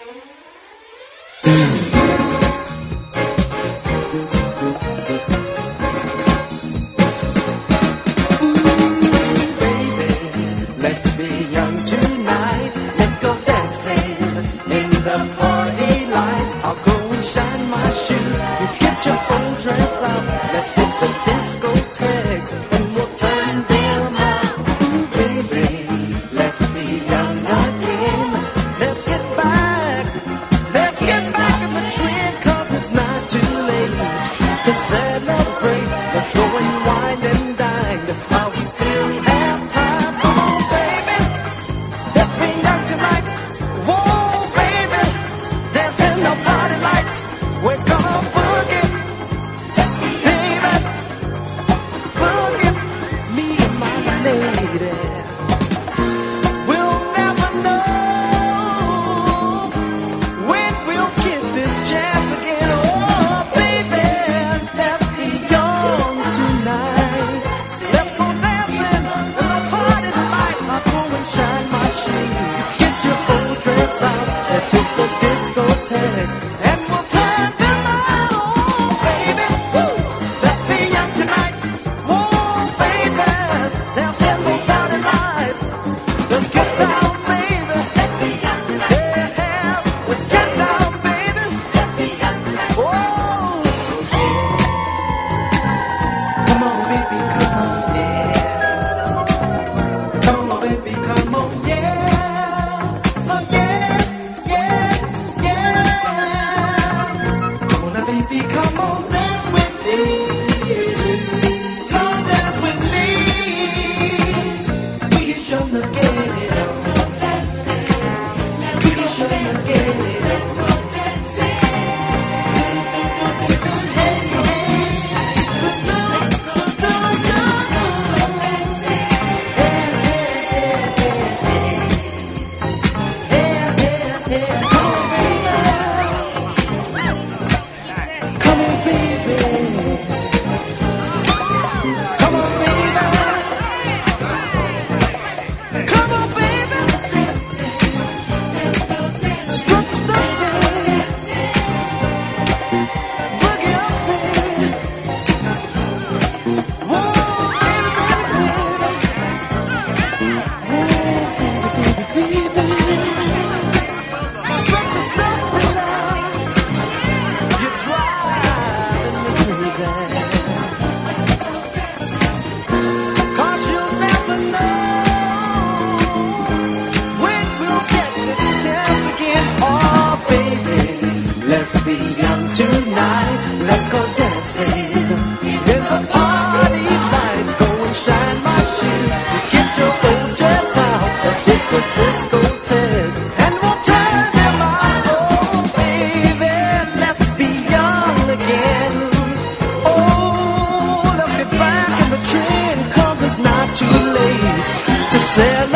Let's be young tonight. Let's go dancing in the party lights. I'll go and shine my shoe. You get your old dress up. Let's hit the discotheques and we'll turn them up. Ooh, baby, let's be young again. Let's get back in the trend, 'cause it's not too late to celebrate. Let's go and wine and dine while we still have time. Come on, baby, let's be young tonight. Whoa, baby, dancing the party lights. We're gonna boogie, baby, boogie, me and my lady. We'll never know when we'll get this chance again. Oh, baby, let's be young tonight. Let's go dancing in the party light. I'll go and shine my shoes. Get your old dress out. Let's hit the discotheque and we'll turn them out. Oh, baby, woo. Let's be young tonight. Whoa, baby, dancing in the party light. Let's get down, baby. Let's be young tonight. Yeah, let's get down, baby. Let's be young tonight. Whoa, come on, baby, come on, yeah. Come on, baby, come on, yeah. Oh, yeah, yeah, yeah. Come on, baby, come on, dance with me. Come dance with me. We can show the game. We can show the game. Come on, baby. Come on, baby. Come on, baby. Strut, strut, baby. Boogie up, baby. Whoa, baby, baby. Strut the stuff without. You're driving me crazy. 'Cause you'll never know when we'll get this chance again. Oh, baby, let's be young tonight. Let's go dancing in the party lights. Go and shine my shoes. Get your old dress out. Let's hit the discotheque and we'll turn them out. Oh, baby, let's be young again. Oh, let's get back in the trend, 'cause it's not too late to celebrate.